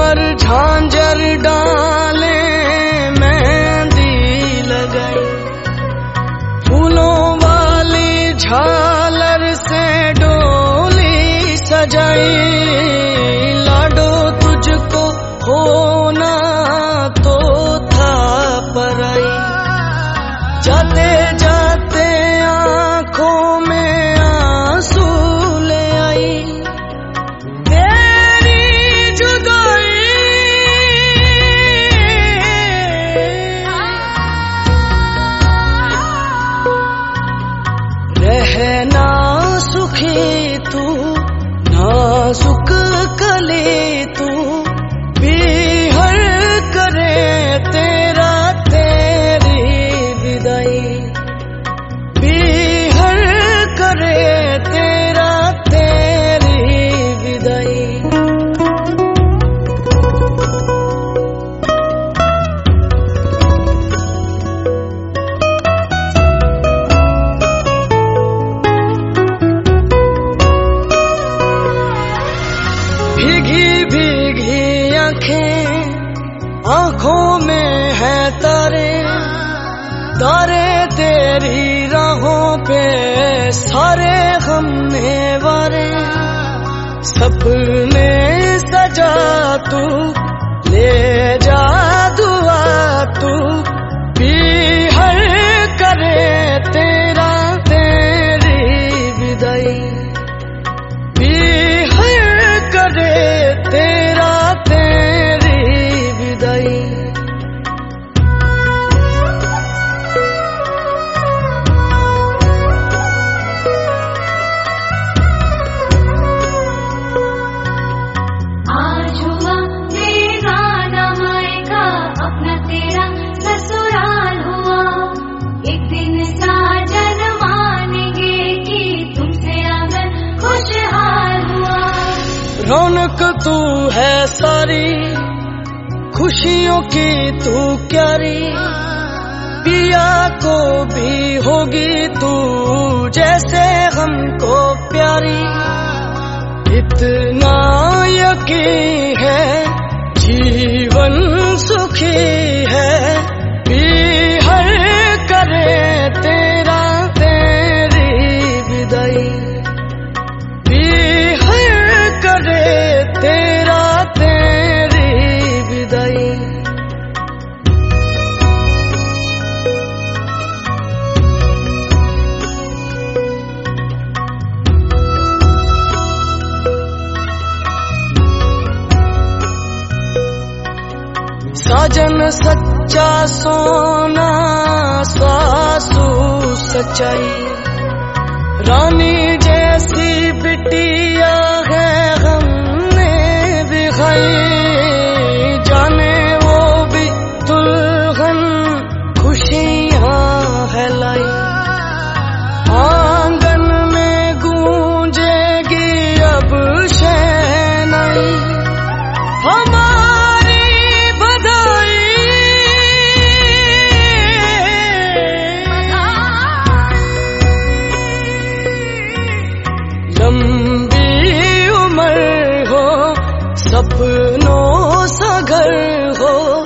पर झांझर डाले मेहंदी लगाई, फूलों वाली झालर से डोली सजाई। लाडो तुझको होना तो था पराई, जाते जाते आंखों में आंसू ले आई। तेरी जुदाई रहना सुखी तू, नाजुक कली तू, बिहर करे तेरा तेरी विदाई, बिहर करे तेरा तेरी विदाई। भीगी भीगी आंखों में है तारे, तारे तेरी राहों पे सारे हमने वारे। सपने सजा तू, ले जा दुआ तू, बिहर करे तेरा तेरी विदाई, बिहर करे तेरा तेरी विदाई। आज हुआ बेगाना मायका, अपना तेरा ससुराल हुआ। एक दिन साजन मानेंगे कि तुमसे आंगन खुशहाल हुआ। रौनक तू है सारी, खुशियों की तू क्यारी, पिया को भी होगी तू जैसे हमको प्यारी। इतना यकीन है जीवन सुखी है, बिहर करे तेरा तेरी विदाई, बिहर करे तेरा तेरी विदाई। साजन सच्चा सोना, सासू सच्चाई, रानी जैसी बिटिया है हमने भी खाई। जाने वो भी दुल्हन खुशियां है लाई, आंगन में गूंजेगी अब शहनाई, हमारी बधाई। लंबी उम्र हो, सपनों सा घर हो,